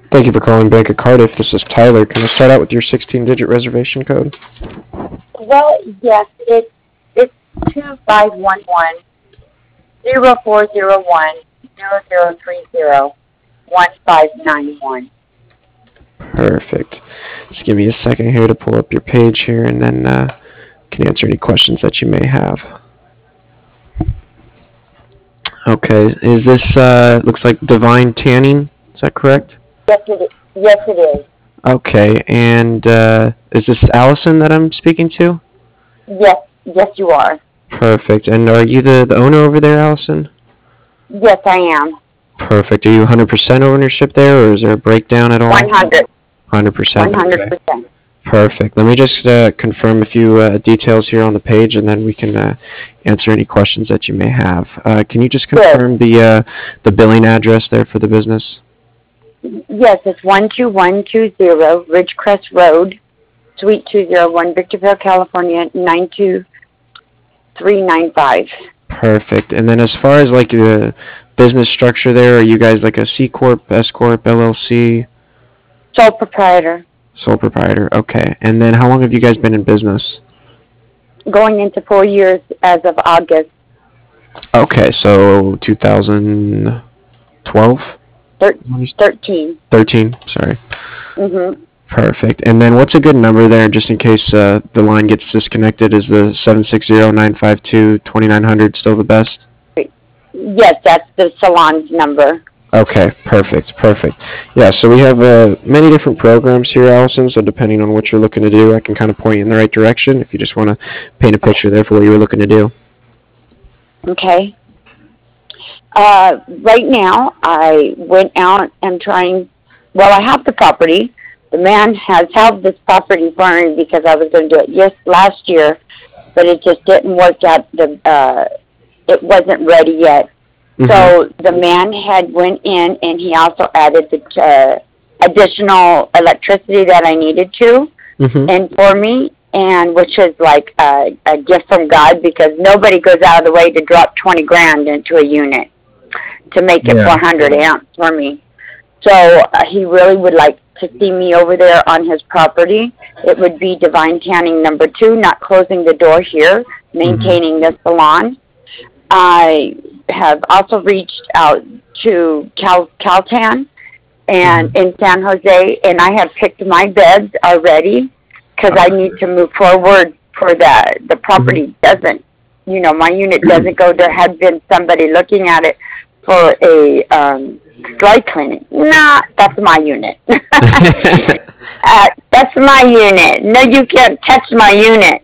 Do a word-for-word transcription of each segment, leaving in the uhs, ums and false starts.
Thank you for calling Bank of Cardiff. This is Tyler. Can I start out with your sixteen-digit reservation code? Well, yes, it's it's two five one one zero four zero one zero zero three zero one five nine one. Perfect. Just give me a second here to pull up your page here, and then uh, can answer any questions that you may have. Okay. Is this uh, looks like Divine Tanning? Is that correct? Yes, it is. Yes, it is. Okay. And uh, is this Allison that I'm speaking to? Yes, yes, you are. Perfect. And are you the, the owner over there, Allison? Yes, I am. Perfect. Are you one hundred percent ownership there, or is there a breakdown at all? One hundred. one hundred percent. One hundred percent. Perfect. Let me just uh, confirm a few uh, details here on the page, and then we can uh, answer any questions that you may have. Uh, can you just confirm the uh, the billing address there for the business? Yes, it's one two one two zero Ridgecrest Road, Suite two oh one, Victorville, California, nine two three nine five. Perfect. And then as far as like the business structure there, are you guys like a C Corp, S Corp, L L C? Sole proprietor. Sole proprietor. Okay. And then how long have you guys been in business? Going into four years as of August. Okay, so two thousand twelve? thirteen. thirteen, sorry. Mm-hmm. Perfect. And then what's a good number there, just in case uh, the line gets disconnected? Is the seven six zero, nine five two, two nine zero zero still the best? Yes, that's the salon's number. Okay, perfect, perfect. Yeah, so we have uh, many different programs here, Allison, so depending on what you're looking to do, I can kind of point you in the right direction if you just want to paint a picture there for what you were looking to do. Okay. Uh, right now, I went out and trying, well, I have the property. The man has held this property for me because I was going to do it yes last year, but it just didn't work out. The uh, it wasn't ready yet. Mm-hmm. So the man had went in and he also added the uh, additional electricity that I needed to, mm-hmm. and for me, and which is like a, a gift from God because nobody goes out of the way to drop twenty grand into a unit to make it yeah. four hundred amps for me. So uh, he really would like to see me over there on his property. It would be Divine Tanning number two, not closing the door here, maintaining mm-hmm. the salon. I have also reached out to Cal Caltan and mm-hmm. in San Jose, and I have picked my beds already because I need to move forward for the, the property mm-hmm. doesn't, you know, my unit doesn't go. There had been somebody looking at it for a um, dry cleaning. Nah, that's my unit. uh, that's my unit. No, you can't touch my unit.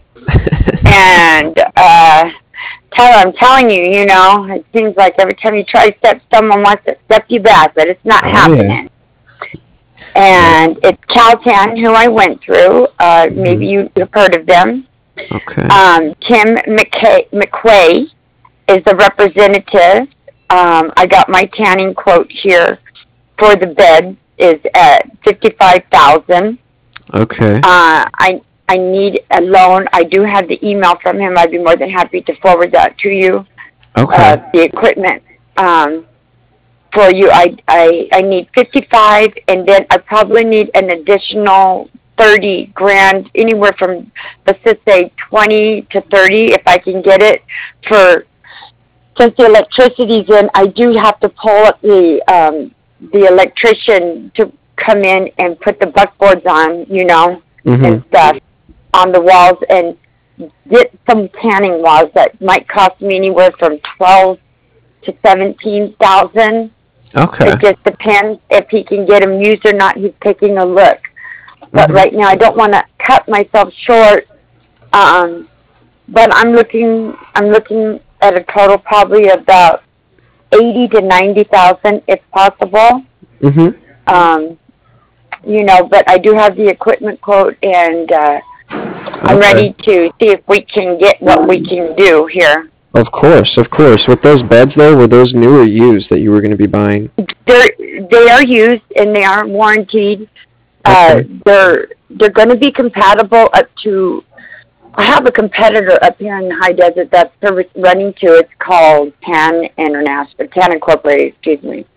And uh, Tyler, I'm telling you, you know, it seems like every time you try to step, someone wants to step you back, but it's not oh, happening. Yeah. And it's Caltan, who I went through. Uh, mm-hmm. Maybe you, you've heard of them. Okay. Um, Tim McKay, McQuay is the representative. Um, I got my tanning quote here for the bed is at fifty-five thousand dollars. Okay. Uh, I I need a loan. I do have the email from him. I'd be more than happy to forward that to you. Okay. Uh, the equipment um, for you. I, I I need fifty-five, and then I probably need an additional thirty grand, anywhere from let's just say twenty to thirty, if I can get it for. Since the electricity's in, I do have to pull up the um, the electrician to come in and put the buckboards on, you know, mm-hmm. and stuff on the walls, and get some tanning walls that might cost me anywhere from twelve to seventeen thousand. Okay. It just depends if he can get them used or not. He's taking a look, but mm-hmm. right now I don't want to cut myself short. Um, but I'm looking. I'm looking. At a total probably about eighty to ninety thousand, if possible. Mm-hmm. Um, you know, but I do have the equipment quote, and uh, I'm okay. ready to see if we can get what we can do here. Of course, of course. With those beds, though, were those new or used that you were going to be buying? They're they are used and they are warranted. Uh, okay. They're they're going to be compatible up to. I have a competitor up here in the high desert that they're running to. It's called Tan International, Tan Incorporated, excuse me.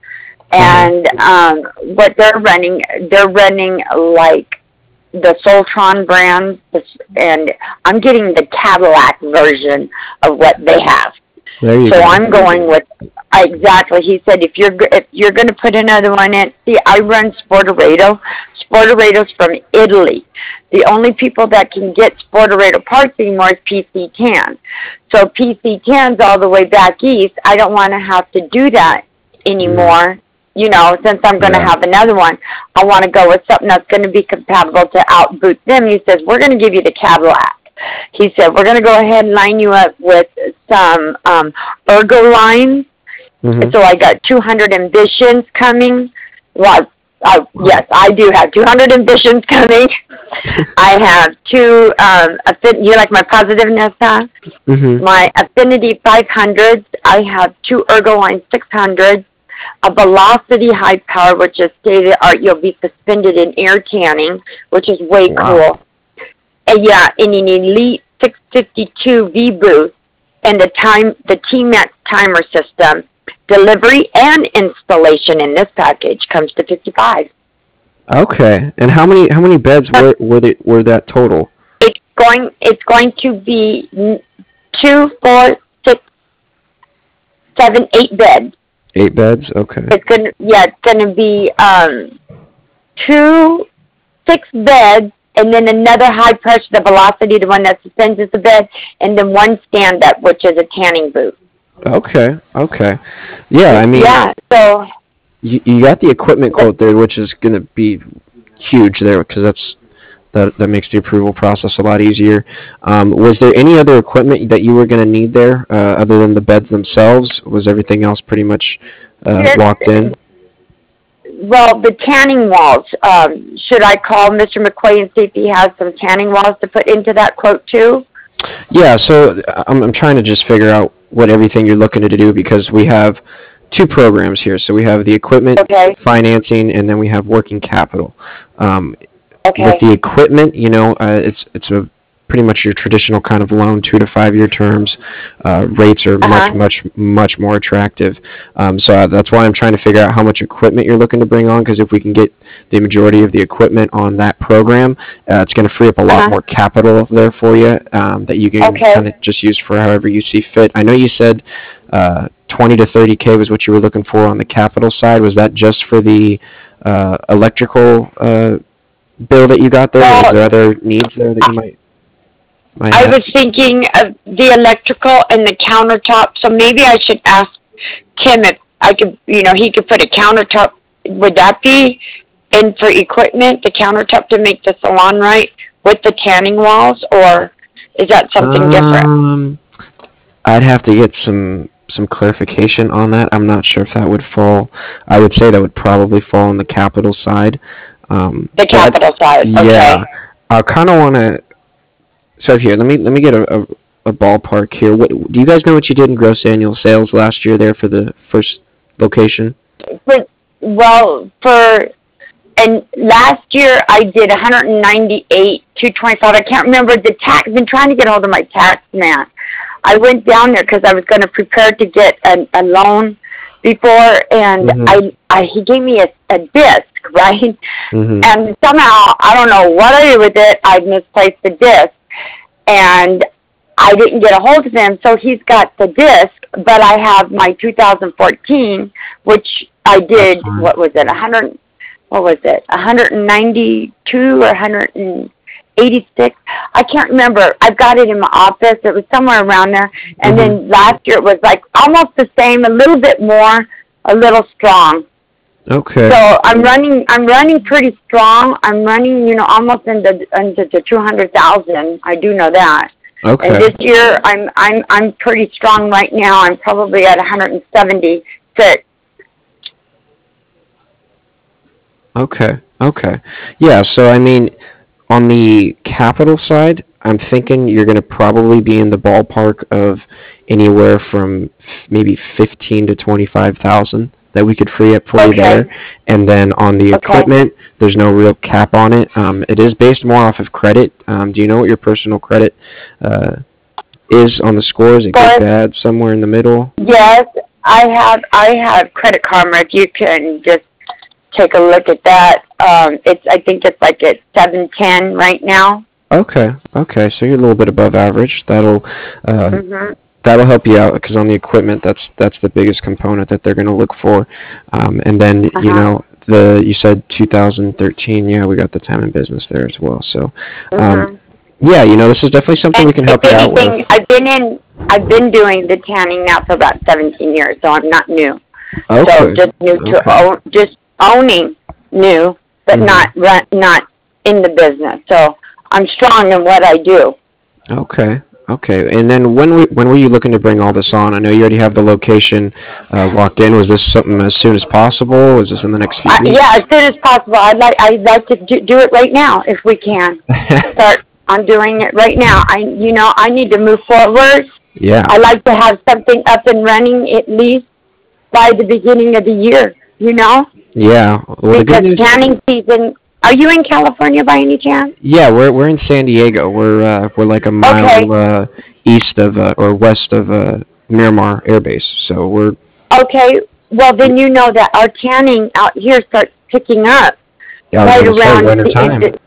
And um, what they're running, they're running like the Soltron brand, and I'm getting the Cadillac version of what they have. There you so go. I'm going with exactly. He said if you're go- if you're going to put another one in, see, I run Sporterato. Sporterato's from Italy. The only people that can get Sporterato parts anymore is P C Can. So P C Can's all the way back east. I don't want to have to do that anymore. Mm. You know, since I'm going to yeah. have another one, I want to go with something that's going to be compatible to outboot them. He says, we're going to give you the Cadillac. He said, we're going to go ahead and line you up with some um, Ergo lines. Mm-hmm. So I got two hundred Ambitions coming. Well, uh, yes, I do have two hundred Ambitions coming. I have two, um, affin- you like my positiveness, huh? Mm-hmm. My Affinity five hundreds. I have two Ergoline six hundreds. A Velocity High Power, which is state-of-the-art. You'll be suspended in air tanning, which is way wow. cool. And yeah, and an Elite six fifty-two V-Boost and the time, the T-Max timer system. Delivery and installation in this package comes to fifty-five. Okay, and how many how many beds were were, they, were that total? It's going it's going to be two, four, six, seven, eight beds. Eight beds, okay. It's gonna yeah, it's gonna be um two, six beds, and then another high pressure, the Velocity, the one that suspends the bed, and then one stand up, which is a tanning booth. Okay, okay. Yeah, I mean, yeah, so you, you got the equipment quote there, which is going to be huge there because that's that that makes the approval process a lot easier. Um, was there any other equipment that you were going to need there uh, other than the beds themselves? Was everything else pretty much uh, yes, locked in? Well, the tanning walls. Um, should I call Mister McQuay and see if he has some tanning walls to put into that quote too? Yeah, so I'm I'm trying to just figure out what everything you're looking to do because we have two programs here. So we have the equipment okay. financing, and then we have working capital. Um, okay. With the equipment, you know, uh, it's it's a pretty much your traditional kind of loan, two to five year terms. Uh, rates are uh-huh. much much much more attractive. Um, so uh, that's why I'm trying to figure out how much equipment you're looking to bring on. Because if we can get the majority of the equipment on that program, uh, it's going to free up a lot uh-huh. more capital there for you um, that you can okay. kind of just use for however you see fit. I know you said uh, twenty to thirty K was what you were looking for on the capital side. Was that just for the uh, electrical uh, bill that you got there? Well, or is there other needs there that you might? might I have? was thinking of the electrical and the countertop. So maybe I should ask Tim if I could, you know, he could put a countertop. Would that be? And for equipment, the countertop to make the salon right with the tanning walls, or is that something um, different? I'd have to get some some clarification on that. I'm not sure if that would fall. I would say that would probably fall on the capital side. Um, the capital but, side. Okay. Yeah, I kind of want to. So here, let me let me get a, a, a ballpark here. What do you guys know what you did in gross annual sales last year there for the first location? For, well, for and last year I did one hundred ninety-eight, two twenty-five. I can't remember the tax. I've been trying to get hold of my tax man. I went down there because I was going to prepare to get a, a loan before, and mm-hmm. I, I he gave me a, a disc, right? Mm-hmm. And somehow I don't know what I did with it. I misplaced the disc, and I didn't get a hold of him. So he's got the disc, but I have my two thousand fourteen, which I did. What was it? one hundred. What was it? one hundred ninety-two or one hundred eighty-six? I can't remember. I've got it in my office. It was somewhere around there. And mm-hmm. then last year it was like almost the same, a little bit more, a little strong. Okay. So I'm running. I'm running pretty strong. I'm running, you know, almost into into the two hundred thousand. I do know that. Okay. And this year I'm I'm I'm pretty strong right now. I'm probably at one hundred seventy-six. Okay, okay. Yeah, so I mean, on the capital side, I'm thinking you're going to probably be in the ballpark of anywhere from f- maybe fifteen to twenty-five thousand that we could free up for okay. you there. And then on the okay. equipment, there's no real cap on it. Um, it is based more off of credit. Um, do you know what your personal credit uh, is on the scores? Is it good, bad, somewhere in the middle? Yes. I have I have Credit Karma. If you can just take a look at that, um, it's I think it's like at seven ten right now. Okay, okay, so you're a little bit above average. That'll uh, hmm that'll help you out because on the equipment, that's that's the biggest component that they're going to look for. Um, and then Uh you huh. know the you said two thousand thirteen, yeah, we got the time and business there as well. So um, hmm yeah, you know this is definitely something And we can if help you out anything, with. I've been in I've been doing the tanning now for about seventeen years, so I'm not new. So Okay, just new to okay, own, just owning new, but hmm not run, not in the business. So I'm strong in what I do. okay, okay. And then when we, when were you looking to bring all this on? I know you already have the location uh, locked in. Was this something as soon as possible? Was this in the next few Uh, yeah, as weeks? soon as possible. I'd like I'd like to do, do it right now if we can. Start. I'm doing it right now. I you know I need to move forward. Yeah, I like to have something up and running at least by the beginning of the year. You know, yeah. Well, the good because news. tanning season. Are you in California by any chance? Yeah, we're we're in San Diego. We're uh, we're like a Okay. mile uh, east of uh, or west of uh, Miramar Air Base. So we're Okay. Well, then you know that our tanning out here starts picking up yeah, I was right gonna say around winter the end. time.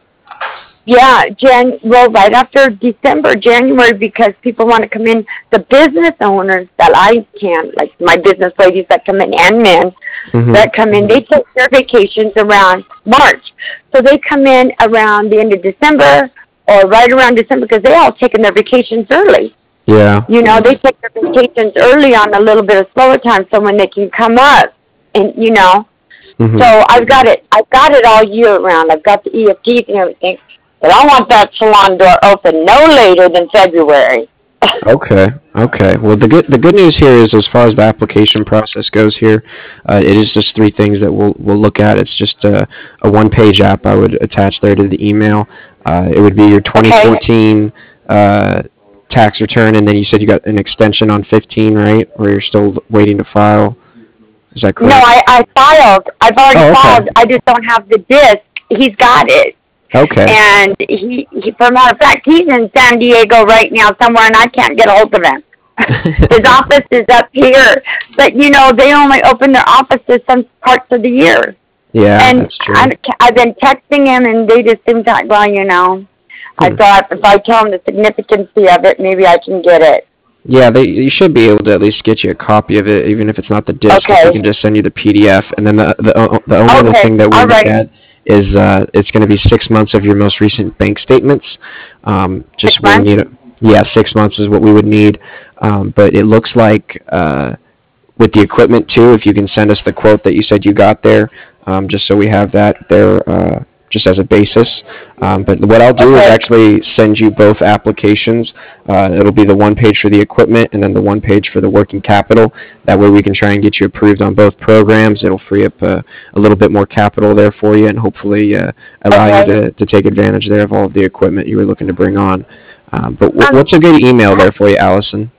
Yeah, Jan. Well, right after December, January, because people want to come in. The business owners that I can, like my business ladies that come in and men Mhm. that come in, they take their vacations around March. So they come in around the end of December or right around December because they all taken their vacations early. Yeah. You know, they take their vacations early on a little bit of slower time, so when they can come up and you know. Mhm. So I've got it. I've got it all year round. I've got the E F Ts and everything. But I want that salon door open no later than February. Okay. Okay. Well, the good the good news here is, as far as the application process goes here, uh, it is just three things that we'll we'll look at. It's just a, a one page app I would attach there to the email. Uh, it would be your Okay. twenty fourteen uh, tax return, and then you said you got an extension on fifteen, right? Or you're still waiting to file. Is that No, correct? I, I filed. I've already Oh, okay. filed. I just don't have the disc. He's got it. Okay. And he, he, for matter of fact, he's in San Diego right now somewhere, and I can't get a hold of him. His office is up here, but you know they only open their offices some parts of the year. Yeah, And that's true. I, I've been texting him, and they just seem to, well, you know. I Hmm. thought if I tell him the significance of it, maybe I can get it. Yeah, they you should be able to at least get you a copy of it, even if it's not the disc. If we Okay. can just send you the P D F, and then the the, o- the only other Okay. thing that we All look right. at is uh, it's going to be six months of your most recent bank statements. Um, Six just we'll months. need a, yeah, six months is what we would need. Um, but it looks like uh, with the equipment too, if you can send us the quote that you said you got there, um, just so we have that there, uh, just as a basis. Um, but what I'll do is Okay. actually send you both applications. Uh, it'll be the one page for the equipment and then the one page for the working capital. That way we can try and get you approved on both programs. It'll free up uh, a little bit more capital there for you and hopefully uh, allow you Okay. to, to take advantage there of all of the equipment you were looking to bring on. Um, but w- Um. what's a good email there for you, Allison?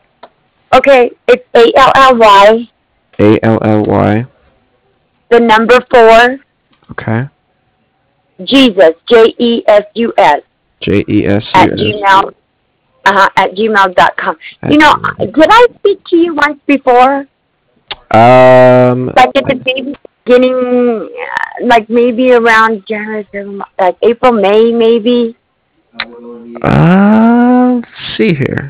Okay. It's A L L Y, A L L Y. the number four, Okay. Jesus, J E S U S, J E S at U S Gmail, uh, at gmail dot com. You at know, Gmail. did I speak to you once before? Um, Like at the very beginning, uh, like maybe around January, February, like April, May, maybe? uh, let's see here.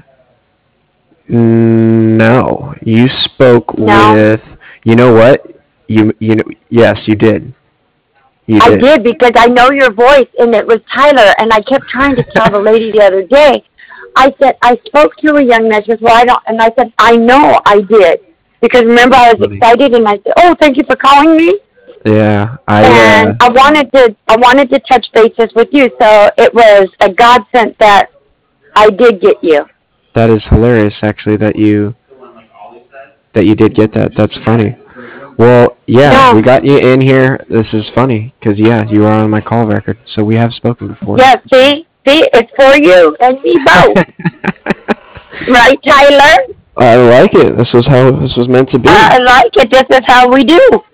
No, you spoke No? with. You know what? You you know. Yes, you did. You I did. did because I know your voice, and it was Tyler. And I kept trying to tell the lady the other day. I said I spoke to a young man. She goes, "Well, I don't." And I said, "I know I did because remember I was Funny. excited, and I said, "Oh, thank you for calling me." Yeah, I. And Uh, I wanted to, I wanted to touch bases with you. So it was a godsend that I did get you. that is hilarious, actually. That you that you did get that. That's funny. Well, yeah, we No, got you in here. This is funny because yeah, you are on my call record, so we have spoken before. yeah. See, see, it's for you and me both, right, Tyler? I like it. This was how this was meant to I be. like it. This is how we do.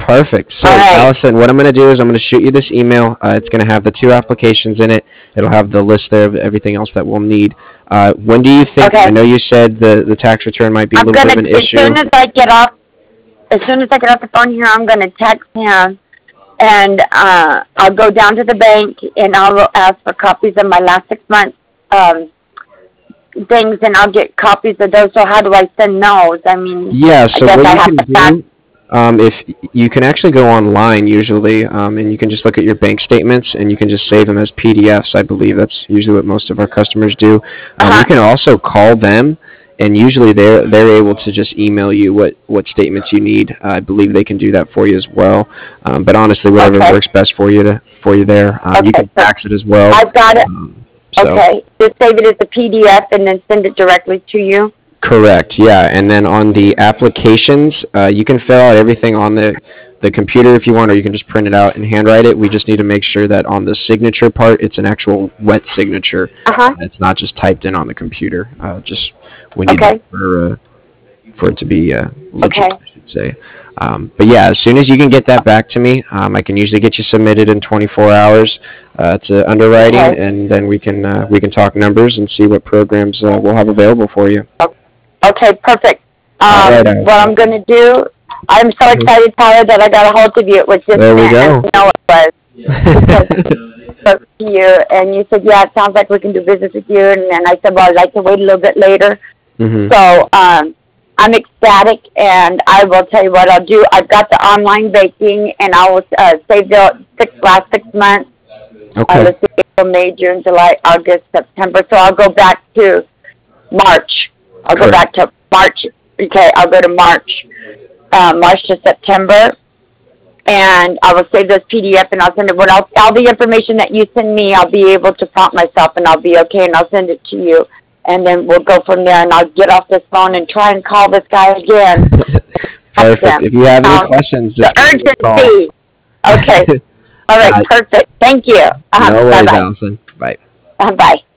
Perfect. So, All right. Allison, what I'm going to do is I'm going to shoot you this email. Uh, it's going to have the two applications in it. It'll have the list there of everything else that we'll need. Uh, when do you think? Okay. I know you said the, the tax return might be a I'm little gonna, bit of an as issue. soon as I get off, as soon as I get off the phone here, I'm gonna text him, and uh, I'll go down to the bank and I'll ask for copies of my last six months um, things, and I'll get copies of those. So how do I send those? I mean, Yeah. So I guess what I you have can to fax. do, um, if you can actually go online usually, um, and you can just look at your bank statements, and you can just save them as P D Fs. I believe that's usually what most of our customers do. Um, you Uh can also call them, and usually they're they're able to just email you what, what statements you need. Uh, I believe they can do that for you as well. Um, but honestly, huh. whatever Okay. works best for you to for you there. Um, you Okay. can So fax it as well. I've got it. Um, so. Okay. Just save it as a P D F and then send it directly to you. Correct, yeah. And then on the applications, uh, you can fill out everything on the, the computer if you want, or you can just print it out and handwrite it. We just need to make sure that on the signature part, it's an actual wet signature. Uh huh. It's not just typed in on the computer. Uh, just we need Okay. that for uh, for it to be uh, legit, Okay. I should say. Um, but yeah, as soon as you can get that back to me, um, I can usually get you submitted in twenty-four hours uh, to underwriting, Okay. and then we can uh, we can talk numbers and see what programs uh, we'll have available for you. Okay, perfect. All Um, right, what I'm Allison. going to do, I'm so Mhm. excited, Tyler, that I got a hold of you. It was just There we sent, and go. I know it was, because I spoke to you, and you said, yeah, it sounds like we can do business with you, and then I said, well, I'd like to wait a little bit later. hmm So, um, I'm ecstatic, and I will tell you what I'll do. I've got the online baking, and I will uh, save the six, last six months. Uh, Okay. let's see, April, May, June, July, August, September. So I'll go back to March. I'll go back Correct. to March. Okay, I'll go to March, uh, March to September, and I will save those P D F and I'll send it. When I'll, all the information that you send me, I'll be able to prompt myself and I'll be okay, and I'll send it to you, and then we'll go from there. And I'll get off this phone and try and call this guy again. Ask Perfect. him. If you have any Um, questions, the just give me a call. urgency. Okay. All right. Uh, Perfect. Thank you. Uh, no bye worries, bye. Allison. Bye. Uh, bye.